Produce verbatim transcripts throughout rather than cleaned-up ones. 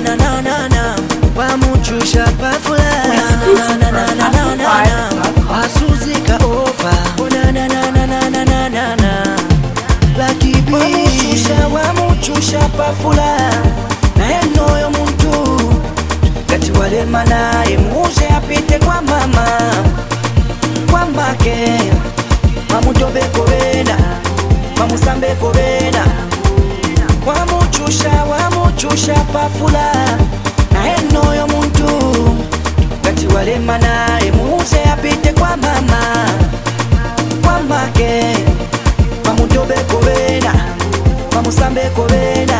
na na na na wamuchusha pafula na na na na na na wasuzika over na na na na na na na na na Lucky B wamuchusha wamuchusha pafula na enoyo muntu kati wale manaye muje apite kwa mama kwa mbake mamutobe kobena mamusambe kobena wamuchusha wamuchusha pafula na enoyo muntu kati wale manaye muje apite kwa mama kwa mbake mamutobe kobena mamusambe kobena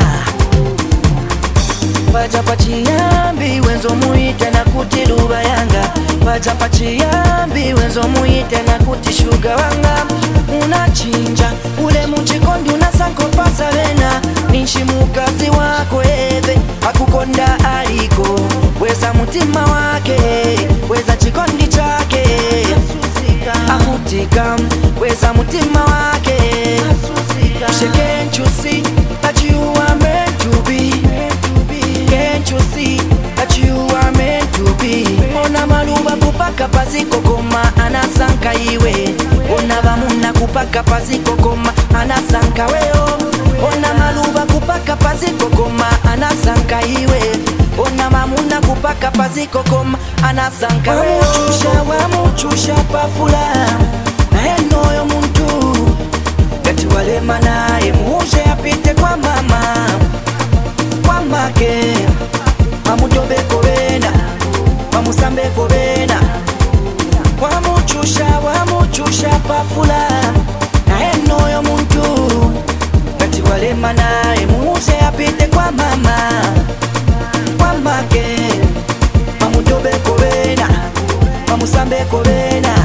Paja pachiyambi wenzo muite na kuti luba yanga Paja pachiyambi wenzo muite na kuti shuga wanga Unachinja ule mchikondi unasanko pasa vena Ninshi mukazi wako eve akukonda aliko Weza mutima wake weza chikondi chake Ahutika weza mutima wake Can't you see that you are meant to be Can't you see that you are meant to be Ona maluba kupaka paziko koma anasanka iwe Ona bamuna kupaka paziko koma anasanka weo Ona maluba kupaka paziko koma anasanka iwe Ona mamuna kupaka paziko koma anasanka weo Wamuchusha wamuchusha pafula na enoyo muntu Kati wale manaye muje apite kwa mama kwa mbake mamutobe kobena mamusambe kobena wamuchusha wamuchusha pafula na enoyo muntu kati wale manaye muje apite kwa mama kwa mbake mamutobe kobena mamusambe kobena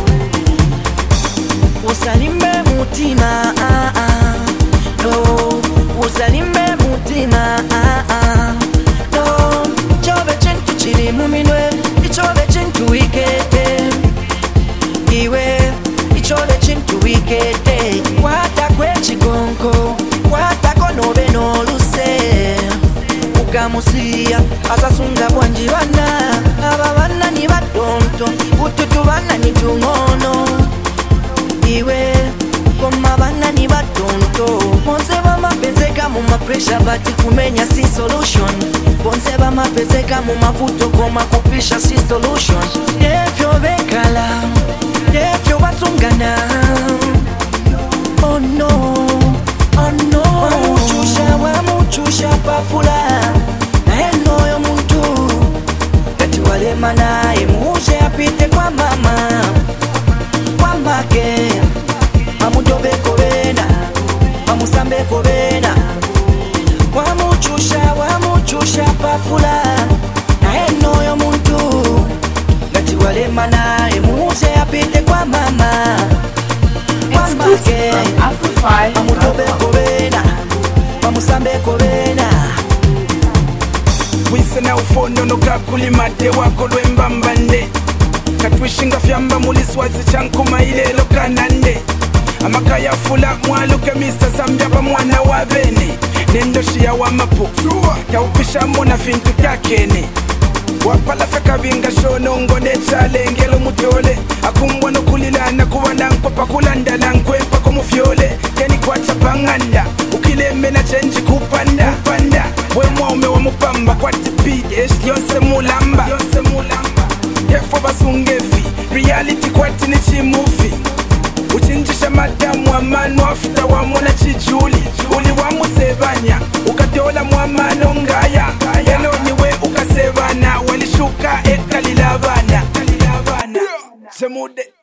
usalimbe mutima ah ah no usalimbe mutima ah ah no chobe chentu chiri muminwe ichobe chentu ikete iwe ichobe chentu ikete wata kwe chigonko wata konobe no luse ukamusia asasunga bwanji bana aba bana ni batonto ututu bana ni tungono Iwe koma bana ni batonto Bonse bama pezeka mu mapresha bati kumenya si solution Bonse bama pezeka mu mavuto koma kupisha si solution Defyo bekala, defyo basungana Oh no, oh no Wamuchusha, wamuchusha pafula na enoyo muntu Kati wale manaye muje apite kwa mama Kwa mbake mamutobe kobena mamusambe kobena wamuchusha wamuchusha pafula na enoyo muntu Gati wale manaye muje apite kwa mama kwa mbake mamutobe kobena mamusambe kobena Wise na ufondo no kakulimate wako lwembambande Katwishinga fyamba muliswazi chankuma ilelo kanande Amakaya fula mwaluke mister Sambyaba mwana wa bene Nendoshi ya wamapu ya upisha mona fintu kakene Wapala feka binga shono ngone chale ngelo mutole Akumbwa no kulilana kuwa nanko pakulanda nankwe pako mufyole Keni kwa chapanganda ukileme na chenji kupanda Kupanda we mwaume wa mupamba kwa tipi esh yonse mulamba Yonse mulamba Hefo basungefi reality kwa tini chi movie Uchinjisha madamu wa manu afita wa mwana chijuli Uli wa musebanya ukatola muamano ngaya Yelo niwe ukasebana walishuka ekalilabana Semude